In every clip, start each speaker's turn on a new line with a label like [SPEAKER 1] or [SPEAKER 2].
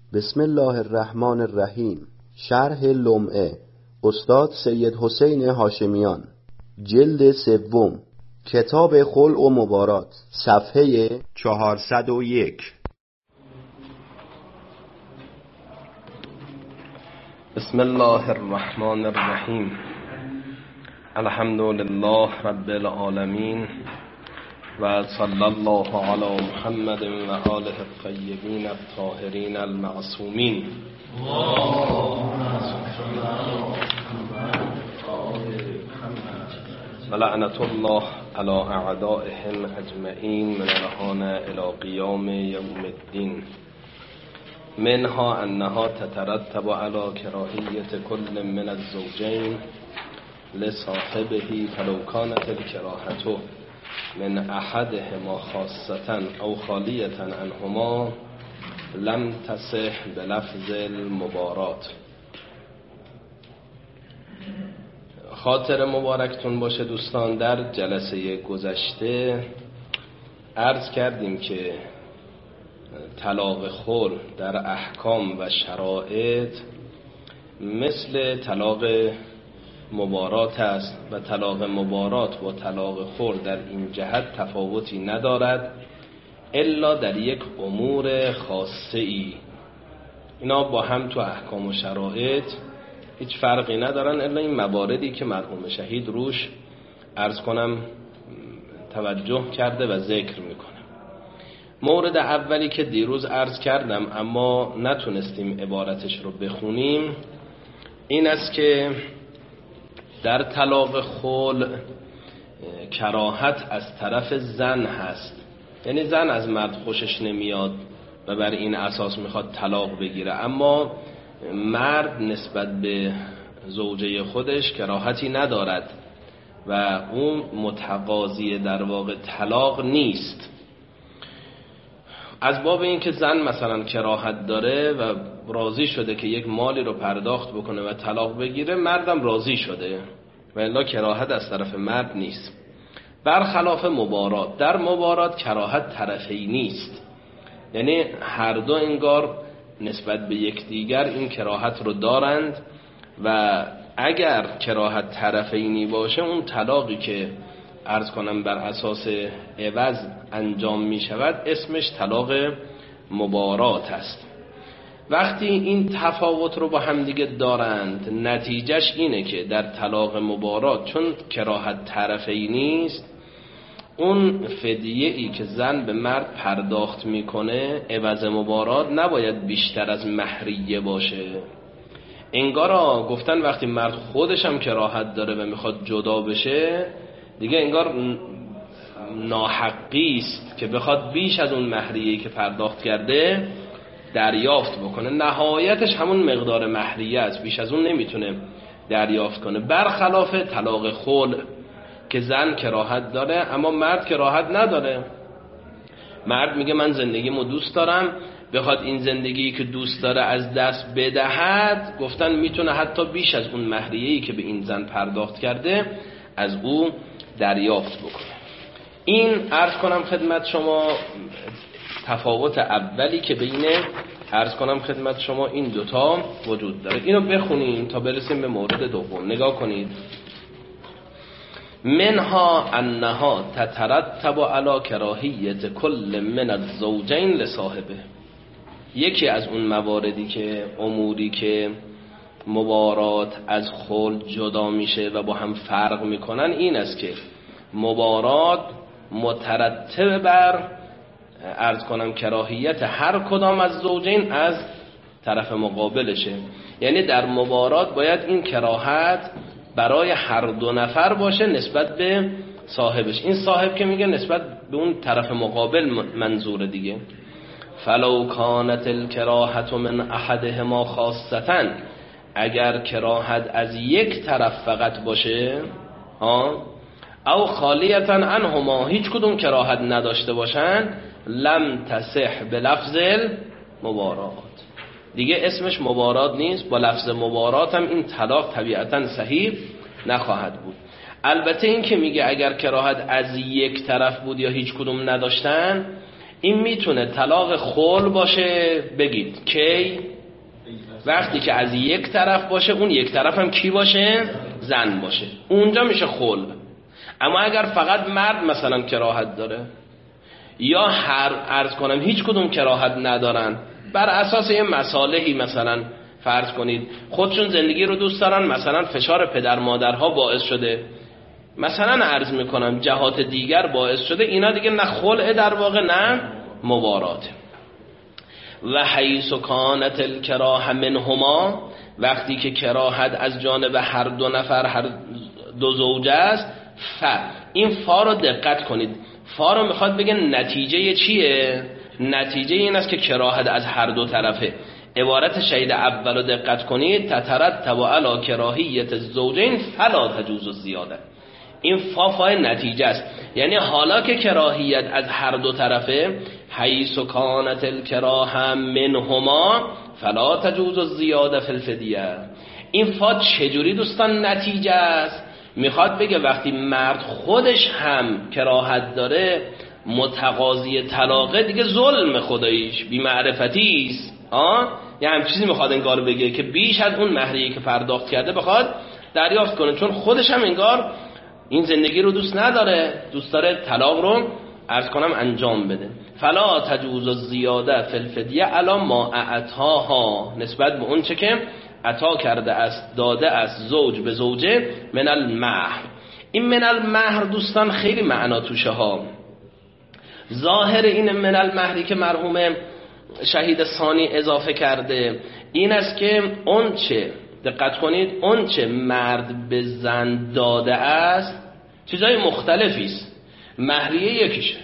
[SPEAKER 1] بسم الله الرحمن الرحیم. شرح لمعه استاد سید حسین هاشمیان، جلد سوم، کتاب خلع و مبارات، صفحه 401.
[SPEAKER 2] بسم الله الرحمن الرحیم. الحمد لله رب العالمین و صلی الله علی محمد و آله الطیبین الطاهرین المعصومین و لعنت الله علی اعدائهم اجمعین من الان الی قیام یوم الدین. منها انها تترتب علی کراهیت کل من الزوجین لصاحبه فلو کانت الکراهة من احدهما خاصة او خالیة عنهما لم تصح بلفظ المبارات. خاطر مبارکتون باشه دوستان، در جلسه گذشته عرض کردیم که طلاق خلع در احکام و شرایط مثل طلاق مبارات است و طلاق مبارات و طلاق خلع در این جهت تفاوتی ندارد الا در یک امور خاصه ای. اینا با هم تو احکام و شرایط هیچ فرقی ندارن الا این مواردی که مرحوم شهید روش عرض کنم توجه کرده و ذکر میکنه. مورد اولی که دیروز عرض کردم اما نتونستیم عبارتش رو بخونیم این است که در طلاق خلع کراهت از طرف زن هست، یعنی زن از مرد خوشش نمیاد و بر این اساس میخواد طلاق بگیره، اما مرد نسبت به زوجه خودش کراهتی ندارد و اون متقاضی در واقع طلاق نیست. از باب این که زن مثلا کراهت داره و راضی شده که یک مالی رو پرداخت بکنه و طلاق بگیره، مردم راضی شده و الا کراهت از طرف مرد نیست. برخلاف مبارات، در مبارات کراهت طرفی نیست، یعنی هر دو انگار نسبت به یکدیگر این کراهت رو دارند و اگر کراهت طرفینی باشه اون طلاقی که عرض کنم بر اساس عوض انجام می شود اسمش طلاق مبارات است. وقتی این تفاوت رو با هم دیگه دارند نتیجهش اینه که در طلاق مبارات چون کراهت طرفی نیست، اون فدیه ای که زن به مرد پرداخت میکنه عوض مبارات نباید بیشتر از مهریه باشه. انگار گفتن وقتی مرد خودش هم کراهت داره و میخواد جدا بشه دیگه انگار ناحقی است که بخواد بیش از اون مهریه‌ای که پرداخت کرده دریافت بکنه. نهایتش همون مقدار مهریه است، بیش از اون نمیتونه دریافت کنه. برخلاف طلاق خلع که زن کراهت داره اما مرد کراهت نداره. مرد میگه من زندگیمو دوست دارم، بخواد این زندگی که دوست داره از دست بدهد، گفتن میتونه حتی بیش از اون مهریه‌ای که به این زن پرداخت کرده از او دریافت بکنه. این عرض کنم خدمت شما تفاوت اولی که بین عرض کنم خدمت شما این دوتا وجود داره. اینو بخونیم تا برسیم به مورد دوم. نگاه کنید. منها انها تترتب علی کراهیت کل من الزوجین لصاحبه. یکی از اون مواردی که اموری که مبارات از خلع جدا میشه و با هم فرق میکنن این است که مبارات مترتب بر عرض کنم کراهیت هر کدام از زوجین از طرف مقابلشه. یعنی در مبارات باید این کراهت برای هر دو نفر باشه نسبت به صاحبش. این صاحب که میگه نسبت به اون طرف مقابل منظور دیگه. فلو کانت الکراهة من احدهما خاصة، اگر کراهت از یک طرف فقط باشه او خالیة عنهما، هیچ کدوم کراهت نداشته باشن، لم تصح بلفظ المبارات، دیگه اسمش مبارات نیست. با لفظ مبارات هم این طلاق طبیعتا صحیح نخواهد بود. البته این که میگه اگر کراهت از یک طرف بود یا هیچ کدوم نداشتن، این میتونه طلاق خلع باشه. بگید کی؟ وقتی که از یک طرف باشه، اون یک طرف هم کی باشه؟ زن باشه، اونجا میشه خلع. اما اگر فقط مرد مثلا کراهت داره یا عرض کنم هیچ کدوم کراهت ندارن، بر اساس این مصالحی مثلا فرض کنید خودشون زندگی رو دوست دارن، مثلا فشار پدر مادرها باعث شده، مثلا عرض میکنم جهات دیگر باعث شده، اینا دیگه نه خلع در واقع نه مبارات. و حیث کانت الکراهه منهما، وقتی که کراهت از جانب هر دو نفر، هر دو زوجه است، این فا رو دقت کنید، فا رو میخواد بگه نتیجه چیه؟ نتیجه این است که کراهت از هر دو طرفه. عبارت شهید اول رو دقت کنید، تترتب علی کراهیت الزوجین فلا تجوز الزیاده. این فای نتیجه است، یعنی حالا که کراهیت از هر دو طرفه، حیث کانت الکراهه منهما فلا تجوز الزیاده فی الفدیه. این فا چجوری دوستان نتیجه است؟ میخواد بگه وقتی مرد خودش هم کراهت داره، متقاضی طلاقه، دیگه ظلم خداییش بی معرفتی است. یه هم چیزی میخواد انگار بگه که بیش از اون مهریه که پرداخت کرده بخواد دریافت کنه، چون خودش هم انگار این زندگی رو دوست نداره، دوست داره طلاق رو عرض کنم انجام بده. فلا تجوز الزیاده فی الفدیه علی ما اعطاها، نسبت به اون چه که عطا کرده است، داده است زوج به زوجه، من المهر. این من المهر دوستان خیلی معنا توشه ها. ظاهر این من المهری که مرحوم شهید ثانی اضافه کرده این است که اون چه، دقت کنید، اون چه مرد به زن داده است چیزای مختلفی است. مهریه یکیشه،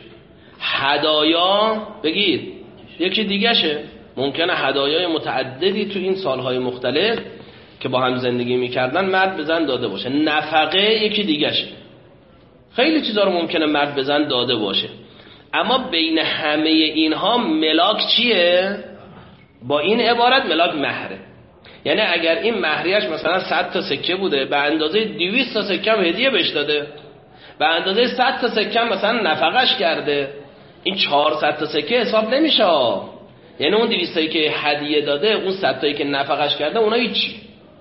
[SPEAKER 2] هدایا بگید یکی دیگه شه. ممکنه هدایای متعددی تو این سالهای مختلف که با هم زندگی میکردن مرد به زن داده باشه. نفقه یکی دیگه شه. خیلی چیزا رو ممکنه مرد به زن داده باشه، اما بین همه اینها ملاک چیه؟ با این عبارت ملاک مهره. یعنی اگر این مهریش مثلا 100 تا سکه بوده، به اندازه 200 تا سکه هم هدیه بهش داده، به اندازه 100 تا سکه هم مثلا نفقش کرده، این 400 تا سکه حساب نمیشه. یعنی اون 200 تایی که هدیه داده، اون 100 تایی که نفقش کرده، اونا هیچی.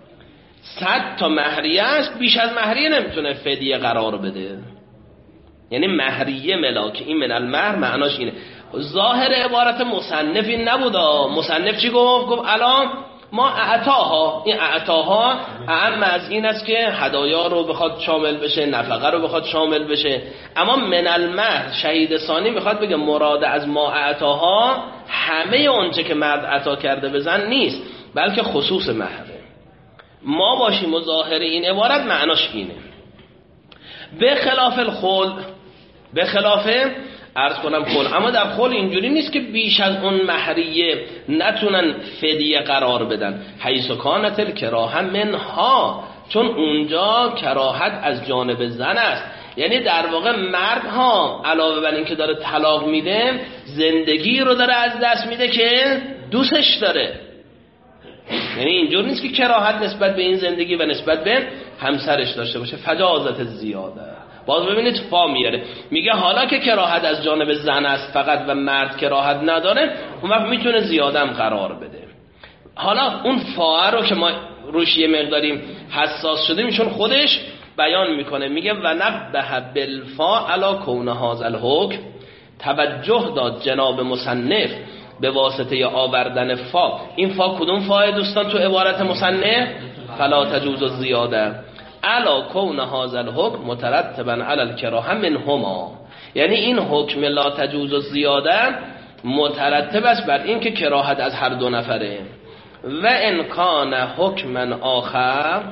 [SPEAKER 2] 100 تا مهریه است، بیش از مهریه نمیتونه فدیه قرار بده. یعنی مهریه ملاک، این من المهر معناش اینه. ظاهر عبارت مصنف این نبودا. مصنف چی گفت؟ گفت الان ما اعطاها، این اعطاها اهم از این است که هدایا رو بخواد شامل بشه، نفقه رو بخواد شامل بشه. اما من المهر شهید ثانی میخواد بگه مراد از ما اعطاها همه اونچه که مرد عطا کرده به زن نیست، بلکه خصوص مهره. ما باشیم و ظاهر این عبارت معناش اینه. به خلاف الخلع، به خلاف عرض کنم خلع. اما در خلع اینجوری نیست که بیش از اون مهریه نتونن فدیه قرار بدن. حیث کانت الکراهه منها، چون اونجا کراهت از جانب زن است. یعنی در واقع مرد ها علاوه بر این که داره طلاق میده، زندگی رو داره از دست میده که دوستش داره. یعنی اینجور نیست که کراهت نسبت به این زندگی و نسبت به همسرش داشته باشه. فجازت زیاده. باز ببینید فا میاره، میگه حالا که کراهت از جانب زن است فقط و مرد کراهت نداره، اون وقت میتونه زیادم قرار بده. حالا اون فا رو که ما روش یه مقداری حساس شدیم، ایشون خودش بیان میکنه، میگه و نبه بالفا علی کون هذا الحکم، توجه داد جناب مصنف به واسطه آوردن فا. این فا کدوم فا دوستان تو عبارت مصنف؟ فلا تجوز الزیاده علی کون هذا الحکم مترتبا علی الکراهه منهما. یعنی این حکم لا تجوز الزیاده مترتب است بر این که کراهت از هر دو نفره. و ان کان حکما آخر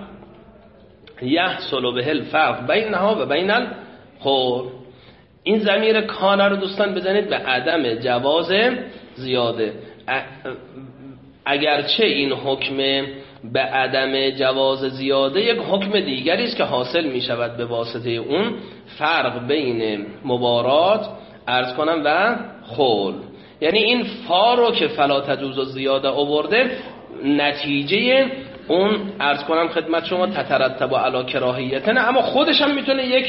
[SPEAKER 2] یحصل به الفرق بینها و بین الخلع. این ضمیر کان رو دوستان بزنید به عدم جواز زیاده. اگرچه این حکم به عدم جواز زیاده یک حکم دیگری است که حاصل می شود به واسطه اون فرق بین مبارات عرض کنم و خلع. یعنی این فا رو که فلا تجوز زیاده آورده، نتیجه اون عرض کنم خدمت شما تترتب علی کراهیتن، اما خودش هم میتونه یک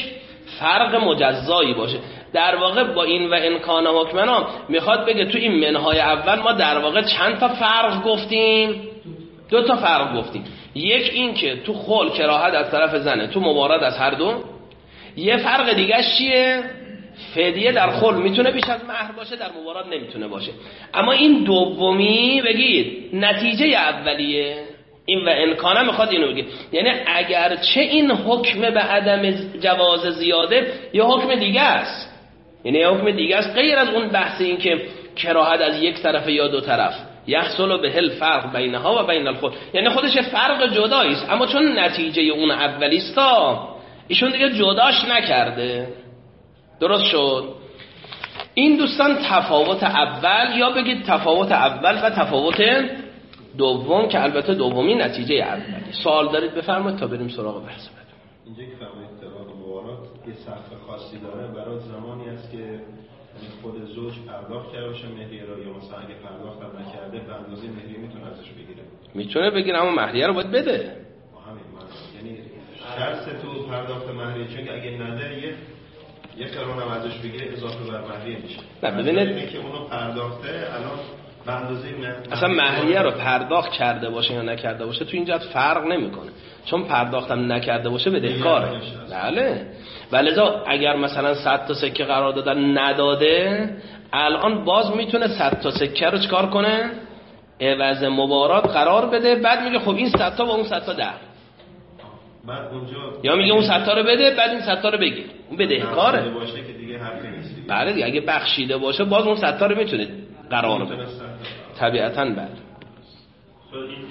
[SPEAKER 2] فرق مجزایی باشه. در واقع با این و امکان حکمنا میخواد بگه تو این منهای اول ما در واقع چند تا فرق گفتیم؟ 2 تا فرق گفتیم. یک این که تو خل کراهت از طرف زنه، تو مبارات از هر دو. یه فرق دیگه چیه؟ فدیه در خل میتونه بیش از مهر باشه، در مبارات نمیتونه باشه. اما این دومی بگید نتیجه اولیه، این و امکانه میخواد اینو بگه، یعنی اگرچه این حکم به عدم جواز زیاده یه حکم دیگه است، یعنی یه حکم دیگه است غیر از اون بحث این که کراهت از یک طرف یا دو طرف، یحصل به الفرق بینها و بین الخل، یعنی خودش فرق جدایی است، اما چون نتیجه اون اولیستا ایشون دیگه جداش نکرده. درست شد؟ این دوستان تفاوت اول، یا بگید تفاوت اول و تفاوت دوم، که البته دومی نتیجه اولی. سوال دارید بفرمایید تا بریم سراغ بحث بعد.
[SPEAKER 3] اینجا که فرمایید طلاق مبارات یه سقف خاصی داره، برای زمانی است که خود زوج پرداخت کرده باشه مهریه رو، یا مثلا اگه پرداخت هم نکرده به اندازه مهریه میتونه ازش بگیره؟
[SPEAKER 2] میتونه بگیره، اما مهریه رو باید بده.
[SPEAKER 3] همین یعنی شرط تو پرداخت مهریه، چون که اگه نده یه قرون هم ازش بگیره اضافه بر مهریه میشه.
[SPEAKER 2] نه ببینید
[SPEAKER 3] که اونو پرداخته الان به اندازه
[SPEAKER 2] اصلا مهریه رو پرداخت کرده باشه یا نکرده باشه تو اینجا فرق نمیکنه، چون پرداختم نکرده باشه بدهکاره. بله. ولذا اگر مثلا 100 تا سکه قرار دادن نداده، الان باز میتونه 100 تا سکه رو چکار کنه؟ عوض مبارات قرار بده، بعد میگه خب این 100 تا با اون 100 تا 10،
[SPEAKER 3] بعد اونجا
[SPEAKER 2] یا میگه اون 100 تا رو بده بعد این 100 تا رو بگیر. اون بدهکاره
[SPEAKER 3] باشه که دیگه حرفی نیست.
[SPEAKER 2] بله دیگه، اگه بخشیده باشه باز اون 100 تا رو میتونه قرار بده. طبیعتاً بله.
[SPEAKER 4] این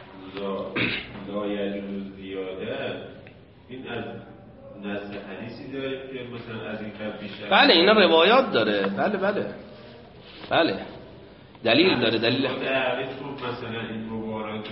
[SPEAKER 4] لایجوز زیاده این از نص حدیثی داره که مثلا از این کم بیشتر؟
[SPEAKER 2] بله اینا روایات داره. بله بله بله دلیل داره. دلیل
[SPEAKER 4] مثلا این مبارک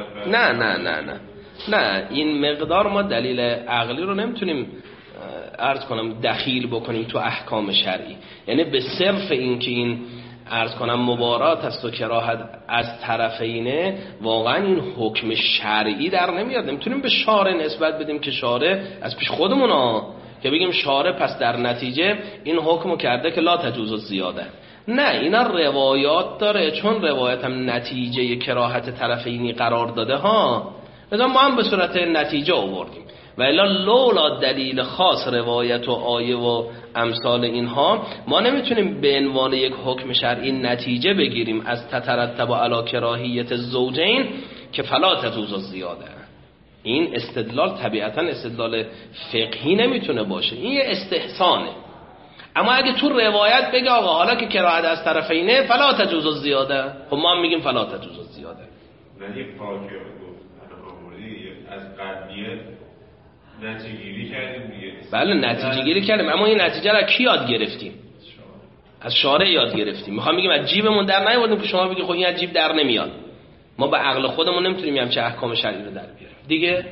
[SPEAKER 2] نه این مقدار ما دلیل عقلی رو نمیتونیم عرض کنم دخیل بکنیم تو احکام شرعی، یعنی به صرف این که این عرض کنم مبارات است و کراهت از طرفینه، واقعا این حکم شرعی در نمیاد. نمیتونیم به شارع نسبت بدیم که شارع از پیش خودمون که بگیم شارع پس در نتیجه این حکمو کرده که لا تجوز زیاده. نه اینا روایات داره، چون روایت هم نتیجه کراهت طرفینی قرار داده ها، مثلا ما هم به صورت نتیجه آوردیم. و الا لولا دلیل خاص روایت و آیه و امثال اینها ما نمیتونیم به عنوان یک حکم شرعی نتیجه بگیریم از تترتب علی کراهیت الزوجین که فلا تجوز الزیاده. این استدلال طبیعتا استدلال فقهی نمیتونه باشه، این یه استحسانه. اما اگه تو روایت بگه آقا حالا که کراهت از طرفینه فلا تجوز الزیاده، خب ما هم میگیم فلا تجوز الزیاده.
[SPEAKER 4] ولی فاجعه از قضیه نتیجه گیری کردیم دیگه.
[SPEAKER 2] بله نتیجه گیری کردیم، اما این نتیجه را کی یاد گرفتیم؟ از شارع یاد گرفتیم. میخوام بگیم از جیبمون در نیاوردیم که شما بگید خب این از جیب در نمیاد. ما به عقل خودمون نمیتونیم همچه احکام شرعی رو در بیاریم دیگه.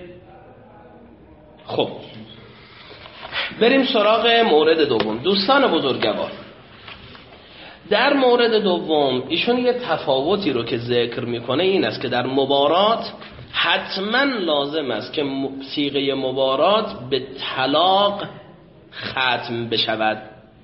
[SPEAKER 2] خب بریم سراغ مورد دوم. دوستان بزرگوار، در مورد دوم ایشون یه تفاوتی رو که ذکر میکنه این است که در مبارات حتما لازم است که صیغه مبارات به طلاق ختم بشود،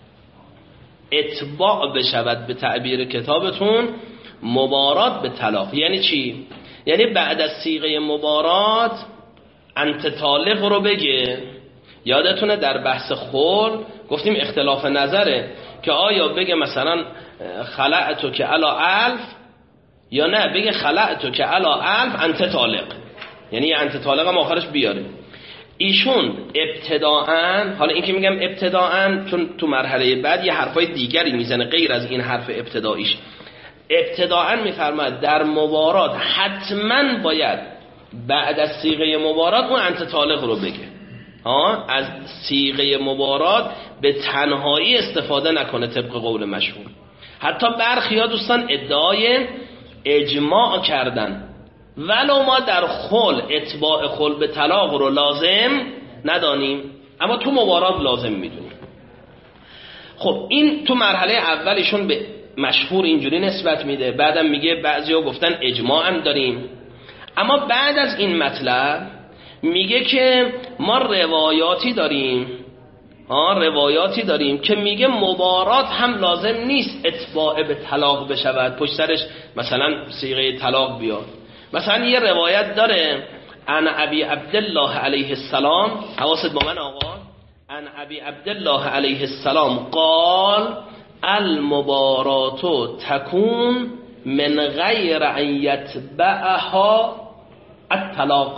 [SPEAKER 2] اتباع بشود. به تعبیر کتابتون مبارات به طلاق یعنی چی؟ یعنی بعد از صیغه مبارات انت طالق رو بگه. یادتونه در بحث خل گفتیم اختلاف نظره که آیا بگه مثلا خلعتو که علا الف، یا نه بگه خلعتو که علا الف انت طالق، یعنی انت طالق هم آخرش بیاره. ایشون ابتداءً، حالا این که میگم ابتداءً چون تو مرحله بعد یه حرفای دیگری میزنه غیر از این حرف ابتداییش، ابتداءً میفرماید در مبارات حتما باید بعد از صیغه مبارات اون انت طالق رو بگه. از صیغه مبارات به تنهایی استفاده نکنه طبق قول مشهور. حتی برخیا دوستان ادعای اجماع کردن ولو ما در خل اتباع خل به طلاق رو لازم ندانیم اما تو مبارات لازم میدونیم. خب این تو مرحله اولیشون به مشهور اینجوری نسبت میده، بعدم میگه بعضیا گفتن اجماع هم داریم. اما بعد از این مطلب میگه که ما روایاتی داریم روایاتی داریم که میگه مبارات هم لازم نیست اتباع به طلاق بشود، پشت سرش مثلا صیغه طلاق بیاد. مثلا یه روایت داره عن ابی عبدالله علیه السلام، حواست با من آقا، عن ابی عبدالله علیه السلام قال المبارات تکون من غیر ان یتبعها الطلاق.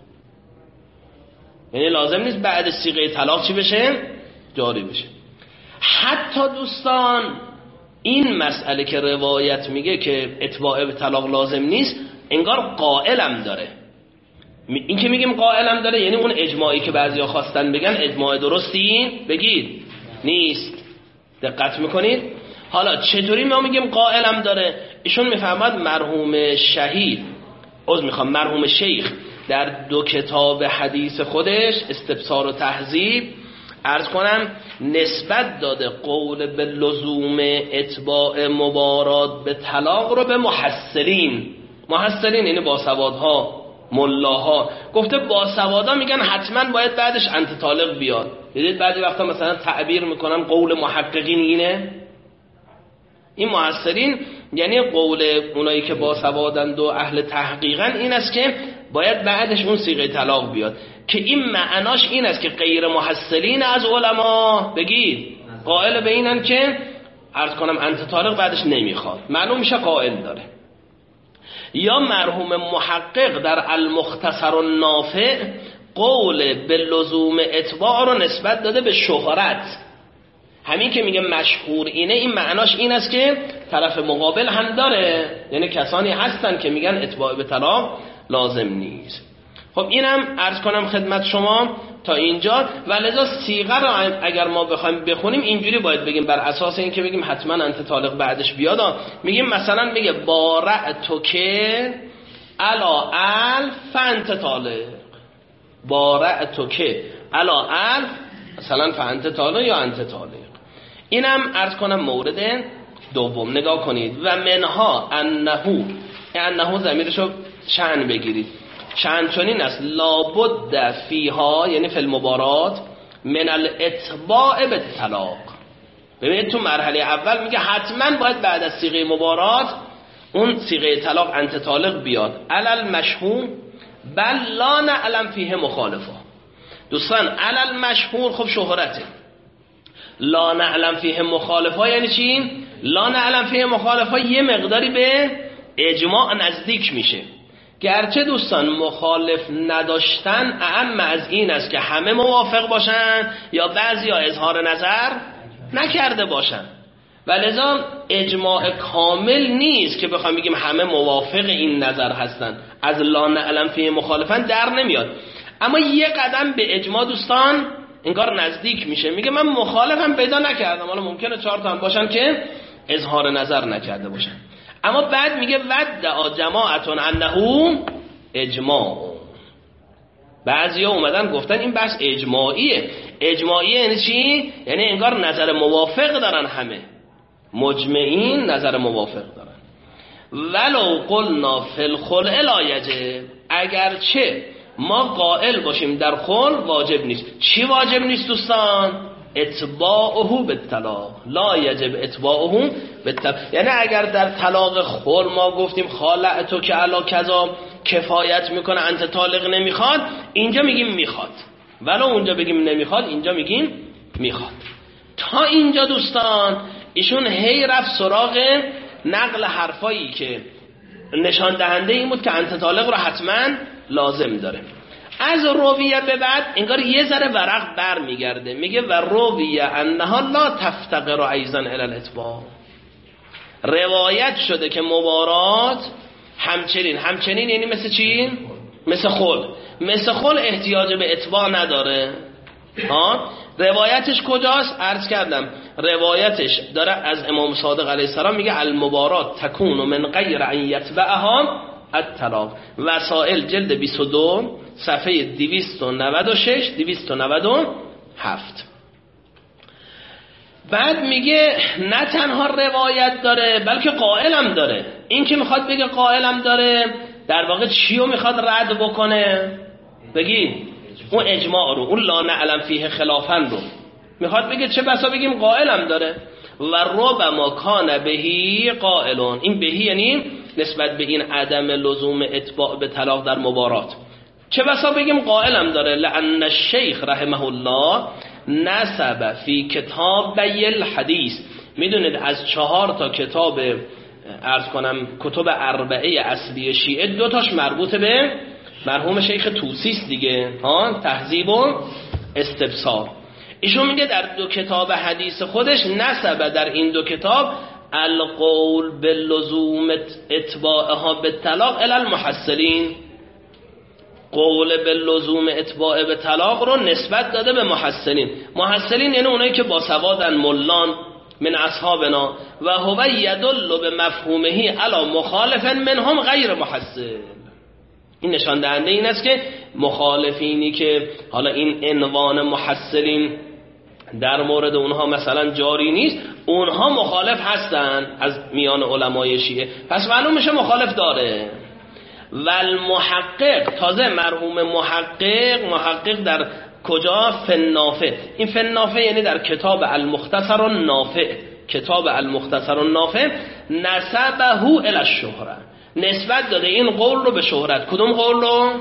[SPEAKER 2] یعنی لازم نیست بعد صیغه طلاق چی بشه؟ جاری بشه. حتی دوستان این مسئله که روایت میگه که اتباع به طلاق لازم نیست، انگار قائلم داره. این که میگیم قائلم داره یعنی اون اجماعی که بعضیا خواستن بگن اجماع درستی بگید نیست. دقت میکنید؟ حالا چطوری ما میگیم قائلم داره؟ ایشون میفهمد مرحوم شهید مرحوم شیخ در 2 کتاب حدیث خودش استبصار و تهذیب عرض کنم نسبت داده قول به لزوم اتباع مبارات به طلاق رو به محصلین یعنی باسوادها، ملاها. گفته باسوادا میگن حتما باید بعدش انت طالق بیاد. دیدید بعضی وقتا مثلا تعبیر میکنن قول محققین اینه. این محصلین یعنی قول اونایی که باسوادند و اهل تحقیقن این است که باید بعدش اون صیغه طلاق بیاد، که این معناش این است که غیر محصلین از علما بگید قائل به اینن که عرض کنم انت طالق بعدش نمیخواد، معلوم میشه قائل داره. یا مرحوم محقق در المختصر النافع قول به لزوم اتباع رو نسبت داده به شهرت. همین که میگه مشهور اینه، این معناش این است که طرف مقابل هم داره، یعنی کسانی هستن که میگن اتباع به طلاق لازم نیست. خب اینم عرض کنم خدمت شما تا اینجا. ولذا صیغه رو اگر ما بخوایم بخونیم اینجوری باید بگیم، بر اساس این که بگیم حتما انت طالق بعدش بیاد. میگیم مثلا میگه بارعتک علی الف فانت طالق، بارعتک علی الف مثلا فانت طالق یا انت طالق. اینم عرض کنم مورد دوم. نگاه کنید و منها انه ضمیرشو شأن بگیرید. شأن چنین است لابد فیها یعنی فی المبارات من الاتباع بالطلاق. ببینید تو مرحله اول میگه حتما باید بعد از صیغه مبارات اون صیغه طلاق انت طالق بیاد. علل مشهور بل لا نعلم فیه مخالفه. دوستان علل مشهور خب شهرته، لا نعلم فیه مخالفه یعنی چی؟ لا نعلم فیه مخالفه یه مقداری به اجماع نزدیک میشه. گرچه دوستان مخالف نداشتن اعم از این است که همه موافق باشن یا بعضی ها اظهار نظر نکرده باشن، ولذا اجماع کامل نیست که بخوام بگیم همه موافق این نظر هستن. از لا نعلم فیه مخالفن در نمیاد، اما یه قدم به اجماع دوستان انگار نزدیک میشه. میگه من مخالفم پیدا نکردم، حالا ممکنه 4 تا هم باشن که اظهار نظر نکرده باشن، اما بعد میگه ودعا جماعتون انه اجماع. بعضی ها اومدن گفتن این بحث اجماعیه. اجماعیه یعنی چی؟ یعنی انگار نظر موافق دارن، همه مجمعین نظر موافق دارن. ولو قلنا فی الخلع لا یجب، اگرچه ما قائل باشیم در خلع واجب نیست. چی واجب نیست دوستان؟ اتباعه بالطلاق. لا یجب اتباعه بالطلاق، یعنی اگر در طلاق خلع ما گفتیم خالعتو که علا کذا کفایت میکنه انت طالق نمیخواد، اینجا میگیم میخواد، ولو اونجا بگیم نمیخواد اینجا میگیم میخواد. تا اینجا دوستان ایشون هی رفت سراغ نقل حرفایی که نشان دهنده این بود که انت طالق رو حتما لازم داره. از رویه به بعد انگار یه ذره ورق بر میگرده، میگه و رویه انها لا تفتقر ایضا الی الاتباع. روایت شده که مبارات همچنین یعنی مثل چی؟ مثل خل احتیاج به اتباع نداره. روایتش کجاست؟ عرض کردم روایتش داره از امام صادق علیه السلام، میگه المبارات تکون من غیر ان یتبعها الطلاق. وسائل جلد 22 صفحه 296 297. بعد میگه نه تنها روایت داره بلکه قائلم داره. این که میخواد بگه قائلم داره در واقع چیو میخواد رد بکنه؟ بگید اون اجماع رو، اون لا نعلم فیه خلافن رو میخواد بگه چه بسا بگیم قائلم داره. و ربما کان بهی قائلون، این بهی یعنی نسبت به این عدم لزوم اتباع به طلاق در مبارات، چه بسا بگیم قائلم داره. لأن الشیخ رحمه الله نسب فی کتاب الحدیث، میدونید از 4 تا کتاب عرض کنم کتب اربعه اصلی شیعه 2 تاش مربوط به مرحوم شیخ طوسی دیگه، تهذیب و استبصار. ایشون میگه در 2 کتاب حدیث خودش نسب در این 2 کتاب القول باللزوم اتباعها بالطلاق الی المحصلین، قول باللزوم اتباع به طلاق رو نسبت داده به محصلین. محصلین یعنی اونایی که باسوادن، ملان من اصحابنا، و هو یدل به مفهومه علی مخالف منهم غیر محصل. این نشان دهنده این است که مخالفینی که حالا این عنوان محصلین در مورد اونها مثلا جاری نیست، اونها مخالف هستن از میان علمای شیعه، پس معلوم میشه مخالف داره. و المحقق، تازه مرحوم محقق در کجا؟ فنافع. این فنافع یعنی در کتاب المختصر النافع، کتاب المختصر النافع نسبه الی الشهره، نسبت داده این قول رو به شهرت. کدوم قول رو؟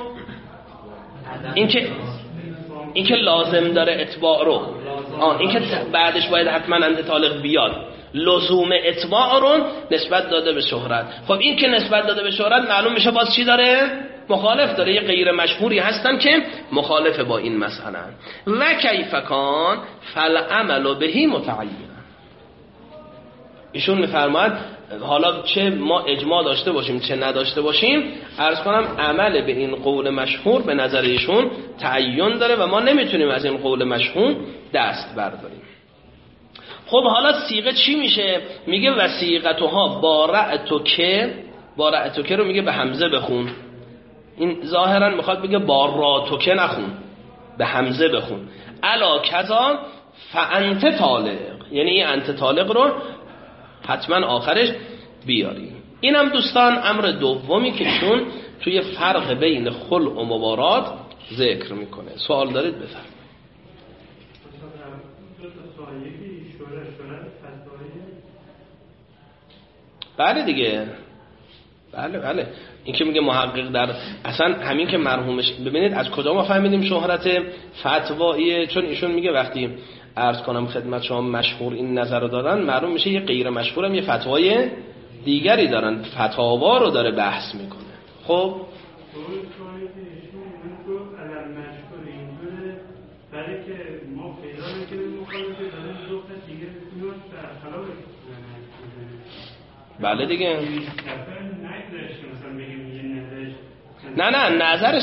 [SPEAKER 2] این که لازم داره اتباع رو، این که بعدش باید حتما عند طالق بیاد، لزوم اتباع رو نسبت داده به شهرت. خب این که نسبت داده به شهرت معلوم میشه باز چی داره؟ مخالف داره. یه غیر مشهوری هستن که مخالف با این مسئله. و کیف کان فالعمل بهی متعین. ایشون میفرماید حالا چه ما اجماع داشته باشیم چه نداشته باشیم، عرض کنم عمل به این قول مشهور به نظر ایشون تعین داره و ما نمیتونیم از این قول مشهور دست برداریم. خب حالا صیغه چی میشه؟ میگه وسیقتها بارعتوکه رو میگه به حمزه بخون. این ظاهرا میخواد بگه باراتوکه نخون، به حمزه بخون. الا کذا فانت طالق، یعنی این انت طالق رو حتما آخرش بیاری. اینم دوستان امر دومی که شون توی فرق بین خلع و مبارات ذکر میکنه. سوال دارید بفرمایید. بله دیگه، بله این که میگه محقق در اصلا همین که مرحومش، ببینید از کجا ما فهمیدیم شهرت فتواییه، چون ایشون میگه وقتی عرض کنم خدمت شما مشهور این نظر رو دارن، معلوم میشه یه غیر مشهور هم یه فتوای دیگری دارن، فتاوا رو داره بحث میکنه. خب بله دیگه، نه نظرش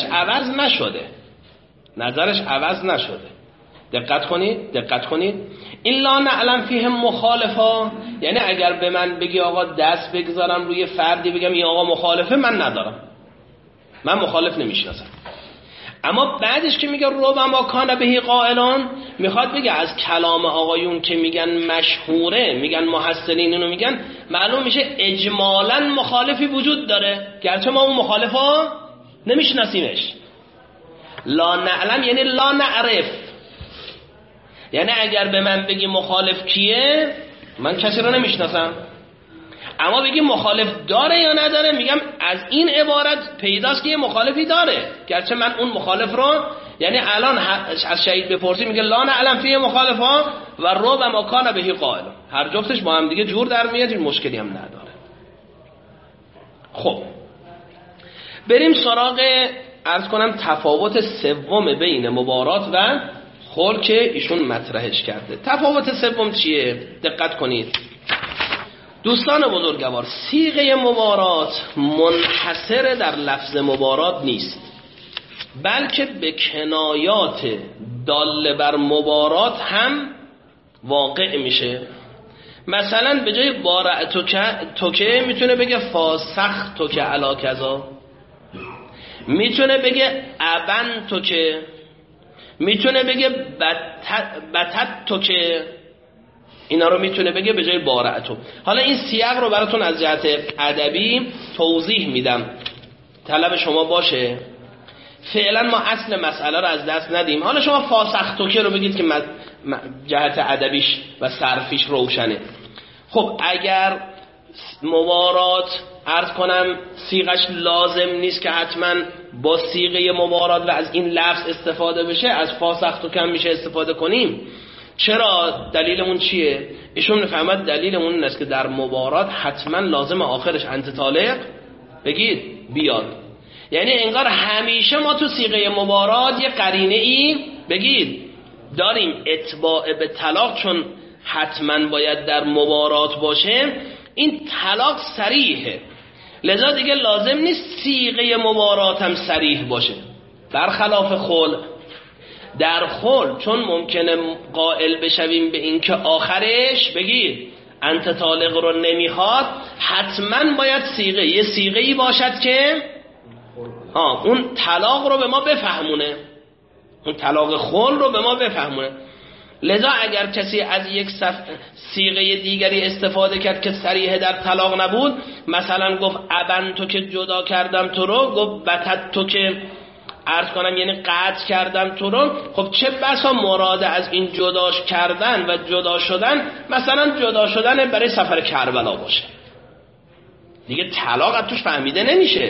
[SPEAKER 2] عوض نشده. دقت کنید این لا نعلم فیه مخالفا، یعنی اگر به من بگی آقا دست بگذارم روی فردی بگم این آقا مخالفه، من ندارم، من مخالف نمیشناسم. اما بعدش که میگه ربما کان بهی قائلان، میخواد بگه از کلام آقایون که میگن مشهوره، میگن محسنین اینو میگن، معلوم میشه اجمالاً مخالفی وجود داره، گرچه ما اون مخالفا نمیشناسیمش. لا نعلم یعنی لا نعرف، یعنی اگر به من بگی مخالف کیه، من کسی رو نمیشناسم. اما بگی مخالف داره یا نداره، میگم از این عبارت پیداست که یه مخالفی داره، گرچه من اون مخالف رو، یعنی الان از شهید بپرسی میگه لا نعلم فیه مخالفا و ربما کان بهی قائل، هر جفتش با هم دیگه جور در میاد، این مشکلی هم نداره. خب بریم سراغ عرض کنم تفاوت سوم بین مبارات و خلع که ایشون مطرحش کرده. تفاوت سوم چیه؟ دقت کنید دوستان بزرگوار، صیغه مبارات منحصر در لفظ مبارات نیست، بلکه به کنایات داله بر مبارات هم واقع میشه. مثلا به جای بارعتوکه میتونه بگه فاسختوکه علی کذا، میتونه بگه ابنتوکه، میتونه بگه بتتوکه، اینا رو میتونه بگه به جای بارعتو. حالا این سیاق رو براتون از جهت ادبی توضیح میدم، طلب شما باشه فعلا ما اصل مسئله رو از دست ندیم. حالا شما فاسختوکه رو بگید که جهت ادبیش و صرفیش روشنه. خب اگر مبارات عرض کنم صیغش لازم نیست که حتما با صیغه مبارات و از این لفظ استفاده بشه، از فاسخت و کم میشه استفاده کنیم. چرا؟ دلیلمون چیه؟ ایشون میفهمد دلیلمون این است که در مبارات حتما لازم آخرش انت طالق بگید بیاد. یعنی انگار همیشه ما تو صیغه مبارات یه قرینه ای بگید داریم اتباع به طلاق، چون حتما باید در مبارات باشه. این طلاق صریحه، لذا دیگه لازم نیست صیغه مبارات هم صریح باشه. برخلاف خلع، در خلع چون ممکنه قائل بشویم به این که آخرش بگید انت طالق رو نمیخواد، حتما باید یه صیغه‌ای باشد که اون طلاق رو به ما بفهمونه، اون طلاق خلع رو به ما بفهمونه. لذا اگر کسی از یک صیغه دیگری استفاده کرد که صریح در طلاق نبود، مثلا گفت ابن تو که جدا کردم تو رو، گفت بتت تو که عرض کنم یعنی قطع کردم تو رو، خب چه بسا مراد از این جداش کردن و جدا شدن مثلا جدا شدن برای سفر کربلا باشه، دیگه طلاق از توش فهمیده نمیشه.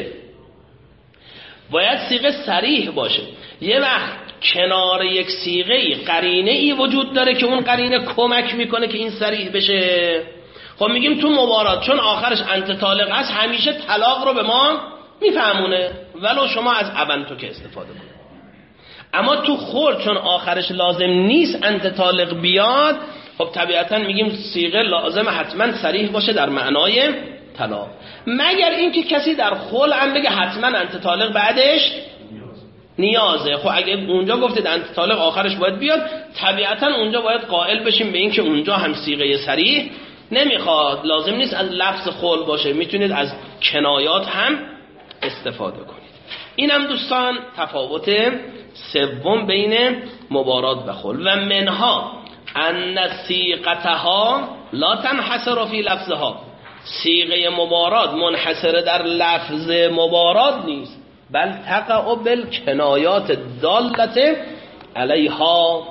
[SPEAKER 2] باید صیغه صریح باشه. یه وقت کنار یک صیغه قرینه ای وجود داره که اون قرینه کمک میکنه که این صریح بشه. خب میگیم تو مبارات چون آخرش انت طالق هست همیشه طلاق رو به ما میفهمونه، ولو شما از ابن تو که استفاده کنید. اما تو خلع چون آخرش لازم نیست انت طالق بیاد، خب طبیعتا میگیم صیغه لازم حتما صریح باشه در معنای طلاق، مگر اینکه کسی در خلع هم بگه حتما انت طالق بعدش نیازه. خب اگه اونجا گفتید انت طالق آخرش باید بیاد، طبیعتا اونجا باید قائل بشیم به این که اونجا هم صیغه صریح نمیخواد، لازم نیست از لفظ خلع باشه، میتونید از کنایات هم استفاده کنید. این هم دوستان تفاوت سوم بین مبارات و خلع. و منها ان صیغتها لا تنحصر فی لفظها، صیغه مبارات منحصر در لفظ مبارات نیست، بل تقع بالکنایات دالت علیها،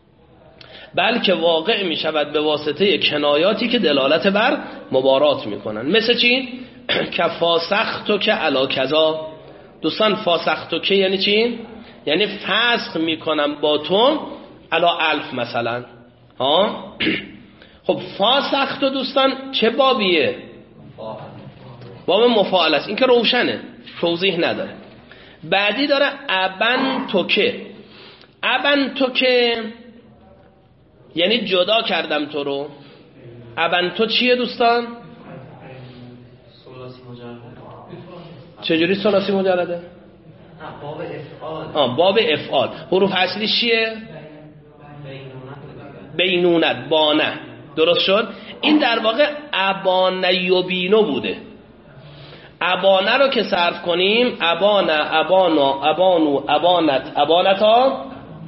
[SPEAKER 2] بلکه واقع می شود به واسطه کنایاتی که دلالت بر مبارات می کنن. مثل چی؟ که فاسختو که علا کذا. دوستان فاسختو که یعنی چی؟ یعنی فسخ می کنم با تو علا الف مثلا. خب فاسختو دوستان چه بابیه؟ باب مفاعل است، این که روشنه، توضیح نداره. بعدی داره ابن توکه. ابن توکه یعنی جدا کردم تو رو. ابن تو چیه دوستان؟
[SPEAKER 5] ثلاثی مجرد.
[SPEAKER 2] چجوری ثلاثی مجرده؟
[SPEAKER 5] باب افعال.
[SPEAKER 2] باب افعال. حروف اصلی چیه؟ بینونت. بانه. درست شد؟ این در واقع ابانه یبینو بوده. ابانه رو که صرف کنیم ابانه، ابانا، ابانو، ابانت، ابانتا،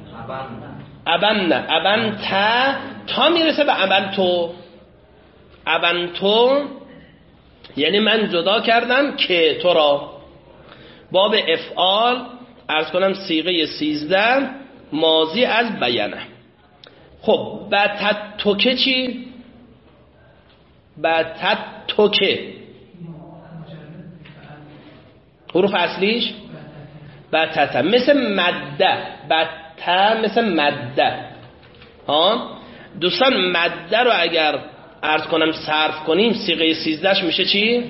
[SPEAKER 2] ابنه، ابنت، تا میرسه به ابنتو. ابنتو یعنی من جدا کردم که تو را. باب افعال عرض کنم صیغه 13 ماضی از بیانه. خب بتت توکه چی؟ بتت توکه حروف اصلیش بتت مثل مده. بت مثل مده. دوستان مده رو اگر عرض کنم صرف کنیم صیغه 13 میشه چی؟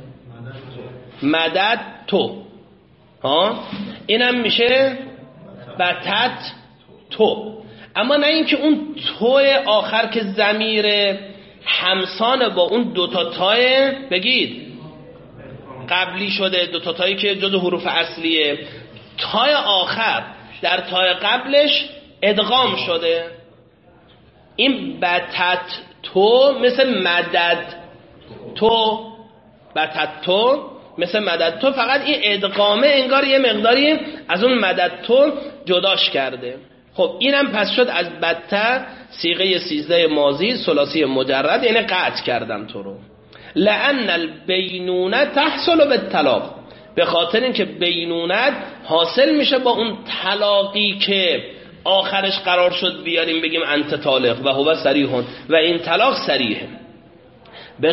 [SPEAKER 2] مدد تو. اینم میشه بتت تو. اما نه اینکه اون تو آخر که ضمیر همسان با اون دوتا تای بگید قبلی شده، دوتا تایی که جز حروف اصلیه، تای آخر در تای قبلش ادغام شده. این بتت تو مثل مدد تو. بتت تو مثل مدد تو، فقط این ادغامه انگار یه مقداری از اون مدد تو جداش کرده. خب اینم پس شد از بته صیغه 13 ماضی ثلاثی مجرد، یعنی قطع کردم تو رو. لأن البینونه تحصل بالطلاق، به خاطر اینکه بینونت حاصل میشه با اون طلاقی که آخرش قرار شد بیاریم بگیم انت طالق و هو صریح و این طلاق صریحه. به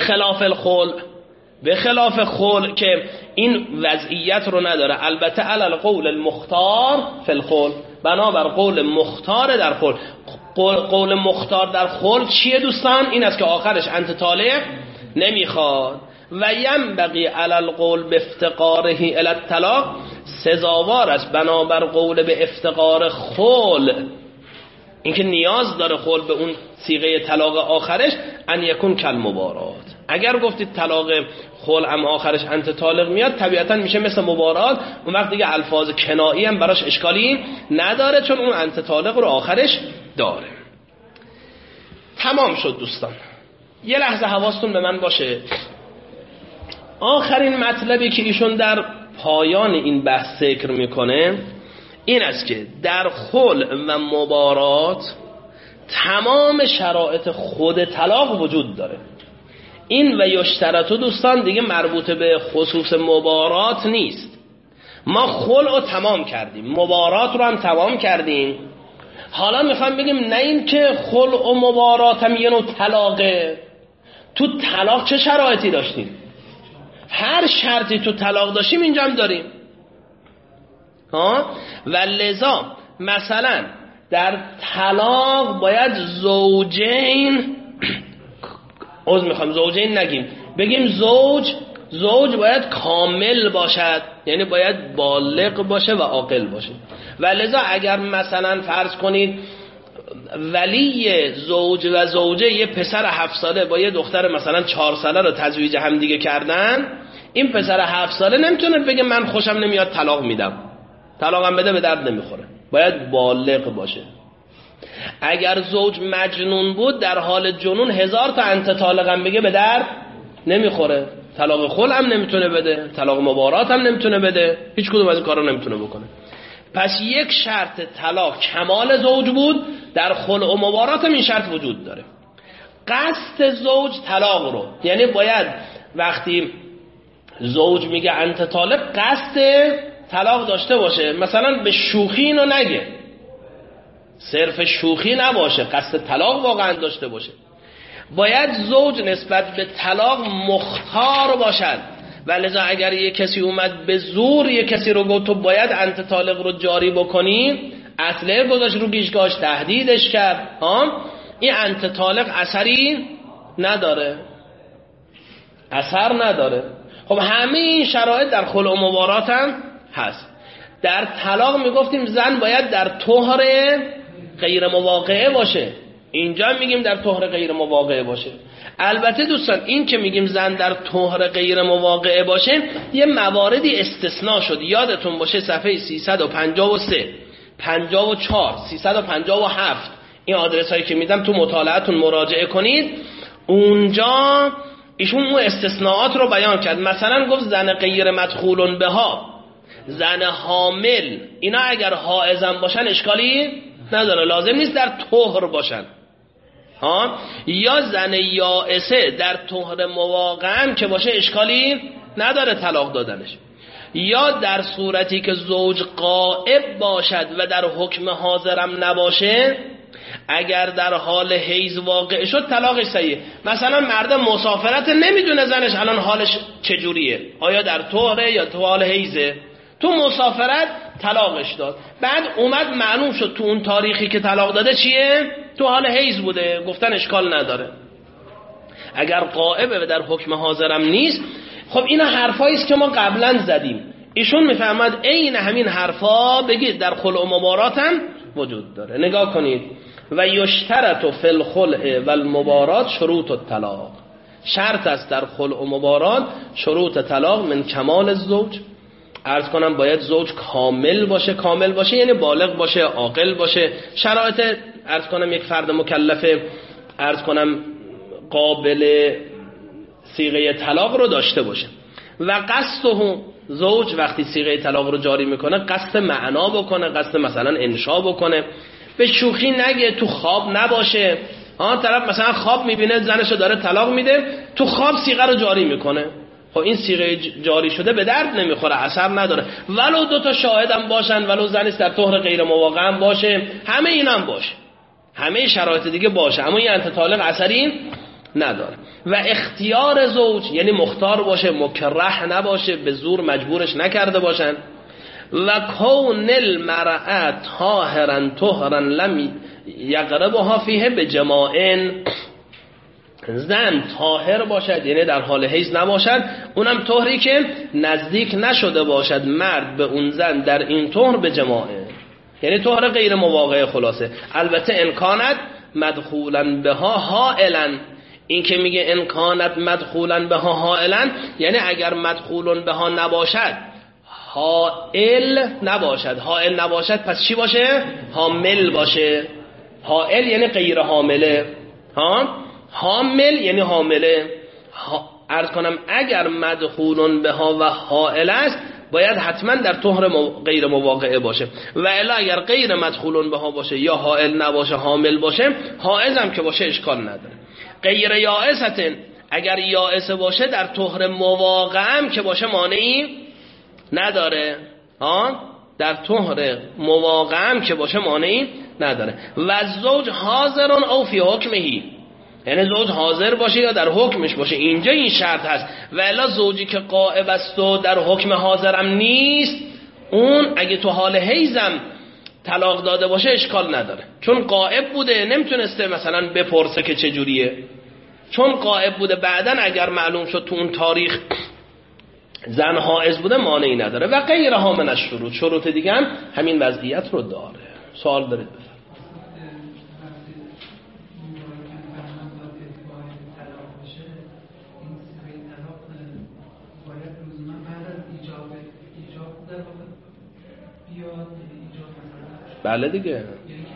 [SPEAKER 2] خلاف خلع که این وضعیت رو نداره. البته علی القول المختار فی الخلع، بنابر قول مختار در خلع. قول مختار در خلع چیه دوستان؟ این است که آخرش انت طالق نمیخواد. و ینبغی علی القول بافتقاره الی الطلاق، سزاوار است بنابر قول به افتقار خلع، اینکه نیاز داره خلع به اون صیغه طلاق آخرش، ان یکون کل مبارات. اگر گفتید طلاق خلع هم آخرش انت طالق میاد، طبیعتا میشه مثل مبارات، اون وقت دیگه الفاظ کنایی هم براش اشکالی نداره، چون اون انت طالق رو آخرش داره. تمام شد دوستان. یه لحظه حواستون به من باشه. آخرین مطلبی که ایشون در پایان این بحث ذکر میکنه این است که در خلع و مبارات تمام شرایط خود طلاق وجود داره. این و یشترطو دوستان دیگه مربوط به خصوص مبارات نیست. ما خلع رو تمام کردیم، مبارات رو هم تمام کردیم، حالا میخوام بگیم نه این که خلع و مبارات هم یه نوع طلاقه. تو طلاق چه شرایطی داشتیم؟ هر شرطی تو طلاق داشتیم اینجا هم داریم. و لذا مثلا در طلاق باید زوجین زوجین نگیم، بگیم زوج باید کامل باشد، یعنی باید بالغ باشه و عاقل باشه. و لذا اگر مثلا فرض کنید ولی زوج و زوجه یه پسر 7 ساله با یه دختر مثلا 4 ساله رو تزویج هم دیگه کردن، این پسر 7 ساله نمیتونه بگه من خوشم نمیاد طلاق میدم، طلاقم بده به درد نمیخوره، باید بالغ باشه. اگر زوج مجنون بود در حال جنون 1000 تا انت طالقم بگه به درد نمیخوره، طلاق خلع هم نمیتونه بده، طلاق مبارات هم نمیتونه بده، هیچ کدوم از این کارا نمیتونه بکنه. پس یک شرط طلاق کمال زوج بود، در خلع و مبارات هم این شرط وجود داره. قصد زوج طلاق رو، یعنی باید وقتی زوج میگه انت طالق قصد طلاق داشته باشه، مثلا به شوخی اینو نگه، صرف شوخی نباشه، قصد طلاق واقعا داشته باشه. باید زوج نسبت به طلاق مختار باشد، و لذا اگر یه کسی اومد به زور یه کسی رو گفت تو باید انت طالق رو جاری بکنی، اصله گذاشت رو گیشگاهش، تهدیدش کرد، این انت طالق اثری نداره، اثر نداره. خب همه این شرایط در خلع و مبارات هم هست. در طلاق میگفتیم زن باید در طهر غیر مواقعه باشه، اینجا میگیم در طهر غیر مواقعه باشه. البته دوستان این که میگیم زن در طهر غیر مواقعه باشه یه مواردی استثناء شد، یادتون باشه صفحه 353 54 357 این آدرس هایی که میدم تو مطالعاتون مراجعه کنید، اونجا ایشون اون استثناءات رو بیان کرد. مثلا گفت زن غیر مدخول بها، زن حامل، اینا اگر حائضن باشن اشکالی نداره، لازم نیست در طهر باشن. یا زن یائسه در طهر مواقعن که باشه اشکالی نداره طلاق دادنش. یا در صورتی که زوج غائب باشد و در حکم حاضرم نباشه، اگر در حال حیض واقع شد طلاقش صحیحه. مثلا مرد مسافرت نمیدونه زنش الان حالش چجوریه، آیا در طهره یا تو حال حیضه، تو مسافرت طلاقش داد، بعد اومد معلوم شد تو اون تاریخی که طلاق داده چیه، تو حال حیض بوده، گفتن اشکال نداره. اگر غائبه و در حکم حاضرم نیست، خب اینا حرفایی است که ما قبلا زدیم. ایشون میفهمد عین همین حرفا بگید در خلع و مبارات هم وجود داره. نگاه کنید، و یشترط فی الخلع و المبارات شروط الطلاق، شرط است در خلع و مبارات شروط طلاق من کمال الزوج. عرض کنم باید زوج کامل باشه یعنی بالغ باشه، عاقل باشه، شرایط عرض کنم یک فرد مکلف عرض کنم قابل صیغه طلاق رو داشته باشه. و قصده زوج وقتی صیغه طلاق رو جاری میکنه قصد معنا بکنه، قصد مثلا انشا بکنه، به شوخی نگه، تو خواب نباشه. طرف مثلا خواب میبینه زنشو داره طلاق میده، تو خواب صیغه رو جاری میکنه، خب این صیغه جاری شده به درد نمیخوره، اثر نداره. ولو 2 تا شاهد هم باشن، ولو زنش در طهر غیر مواقع هم باشه، همه این هم باشه، همه شرایط دیگه باشه، اما این انت طالق اثری نداره. و اختیار زوج یعنی مختار باشه، مکره نباشه، به زور مجبورش نکرده باشن. و کون المرأة طاهرا طهرا لم یقربها فیه بجماع، زن طاهر باشد یعنی در حال حیض نباشد، اونم طهری که نزدیک نشده باشد مرد به اون زن در این طهر به جماع، یعنی طهر غیر مواقع. خلاصه البته امکانت مدخولا بها حائلا، این که میگه امکانت مدخولا بها حائلا یعنی اگر مدخولن بها نباشد حائل نباشد. حائل نباشد پس چی باشه؟ حامل باشه. حائل یعنی غیر حامله، حامل یعنی حامله. عرض کنم اگر مدخولن بها و حائل است باید حتما در طهر غیر مواقعه باشه، و الا اگر غیر مدخولن بها باشه یا حائل نباشه حامل باشه، حائز هم که باشه اشکال نداره. غیر یائسه، اگر یائسه باشه در طهر مواقع هم که باشه مانعی نداره، در طهر مواقع هم که باشه مانعی نداره. و زوج حاضرون او فی حکمهی، یعنی زوج حاضر باشه یا در حکمش باشه، اینجا این شرط هست. و الا زوجی که غائب است و در حکم حاضرم نیست، اون اگه تو حال حیضم طلاق داده باشه اشکال نداره، چون غائب بوده نمیتونسته مثلا بپرسه که چجوریه، چون غائب بوده بعدن اگر معلوم شد تو اون تاریخ زن حائض بوده مانعی نداره. و غیرها من الشروط، شروط دیگه هم همین وضعیت رو داره. سوال دارید بفرمایید. بله دیگه.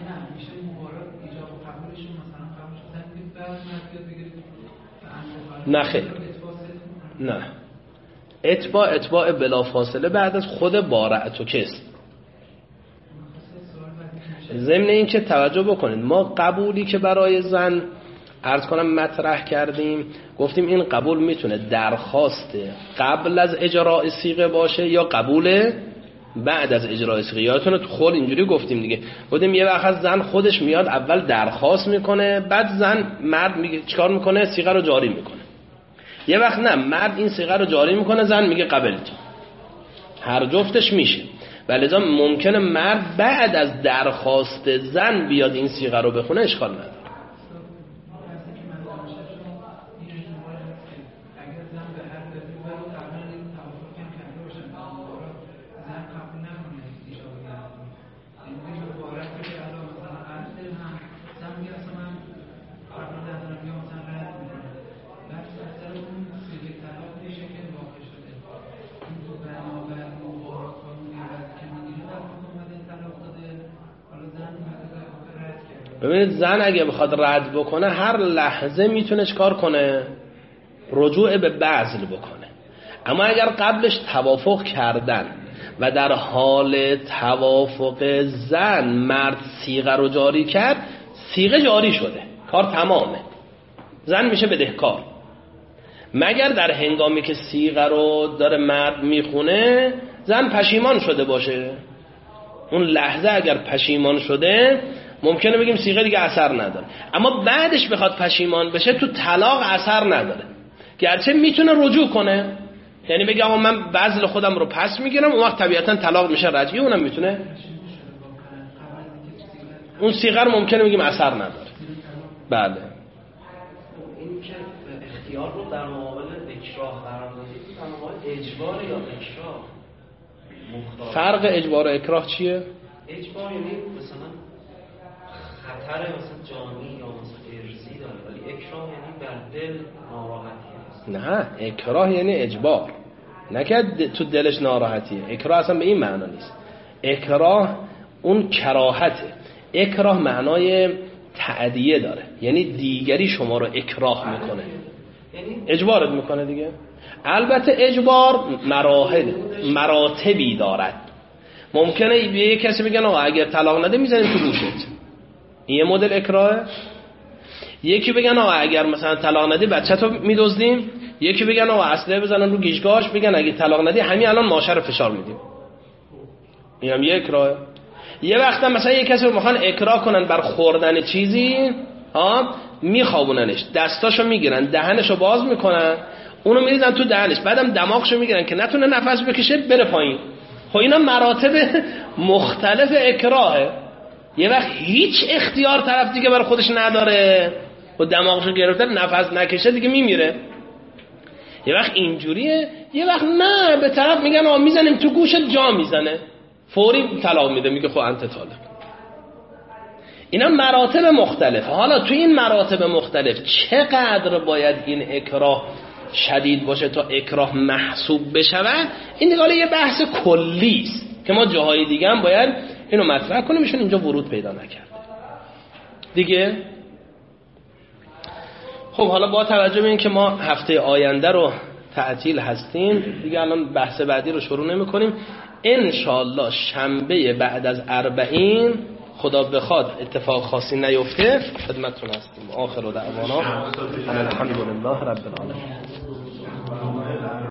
[SPEAKER 2] نه خیر، نه اتباع بلا فاصله بعد از خود بارعت و کست. ضمن این که توجه بکنید ما قبولی که برای زن عرض کنم مطرح کردیم، گفتیم این قبول میتونه درخواست قبل از اجراء صیغه باشه یا قبول بعد از اجراء صیغه. یادتونه تو خود اینجوری گفتیم دیگه، گفتیم یه وقت زن خودش میاد اول درخواست میکنه، بعد زن مرد میگه چیکار میکنه؟ صیغه رو جاری میکنه. یه وقت نه، مرد این صیغه رو جاری میکنه، زن میگه قبلت. هر جفتش میشه. ولذا ممکنه مرد بعد از درخواست زن بیاد این صیغه رو بخونه، اشکال نداره. ببینید زن اگه بخواد رد بکنه هر لحظه میتونه چکار کنه؟ رجوع به بذل بکنه. اما اگر قبلش توافق کردن و در حال توافق زن مرد صیغه رو جاری کرد، صیغه جاری شده، کار تمامه، زن میشه بدهکار. مگر در هنگامی که صیغه رو داره مرد میخونه زن پشیمان شده باشه. اون لحظه اگر پشیمان شده ممکنه بگیم صیغه دیگه اثر نداره، اما بعدش بخواد پشیمان بشه تو طلاق اثر نداره، گرچه میتونه رجوع کنه، یعنی بگه آقا من بذل خودم رو پس میگیرم، اون وقت طبیعتا طلاق میشه رجعی، اونم میتونه اون صیغه رو ممکنه بگیم اثر نداره. بله
[SPEAKER 5] این که اختیار رو در مقابل اکراه قرار دادید، در مقابل اجبار یا اکراه مختار.
[SPEAKER 2] فرق اجبار و اکراه چیه؟
[SPEAKER 5] اجبار یعنی مثلا خطر مثلا جانی یا مثلا ارزی داره، ولی اکراه یعنی بر دل ناراحتی هست.
[SPEAKER 2] نه، اکراه یعنی اجبار، نه که تو دلش ناراحتیه. اکراه اصلا به این معنا نیست. اکراه اون کراهته. اکراه معنای تعدیه داره، یعنی دیگری شما رو اکراه میکنه، اجبارت میکنه دیگه. البته اجبار مراتبی دارد. ممکنه به یک کسی بگن آقا اگر طلاق نده میزنیم تو گوشت، این یه مدل اکراهه. یکی بگن آقا اگر مثلا طلاق ندی بچه‌تو میدزدیم، یکی بگن آقا اسلحه بزنن رو گیجگاهش بگن اگه طلاق ندی همین الان ماشه رو فشار میدیم. اینم یک راه. یه وقت مثلا یه کسی رو میخوان اکراه کنن بر خوردن چیزی، میخوابوننش، دستاشو میگیرن، دهنشو باز میکنن، اونو میریزن تو دهنش، بعدم دماغشو میگیرن که نتونه نفس بکشه بره پایین. خب اینا مراتب مختلف اکراهه. یه وقت هیچ اختیار طرف دیگه برای خودش نداره و دماغشو گرفته نفس نکشه دیگه میمیره. یه وقت اینجوریه، یه وقت نه، به طرف میگن آقا میزنیم تو گوشت جا میزنه، فوری طلاق میده، میگه خب انت طالق. اینا مراتب مختلفه. حالا تو این مراتب مختلف چقدر باید این اکراه شدید باشه تا اکراه محسوب بشود، این دیگه یه بحث کلی است که ما جاهای دیگه هم باید اینو مطرح کنیم، ایشون اینجا ورود پیدا نکرده دیگه. خب حالا با توجه به این که ما هفته آینده رو تعطیل هستیم دیگه، الان بحث بعدی رو شروع نمی کنیم. انشالله شنبه بعد از 40 خدا بخواد اتفاق خاصی نیفته خدمتتون هستیم. آخر دعوانا الحمدلله رب العالمین.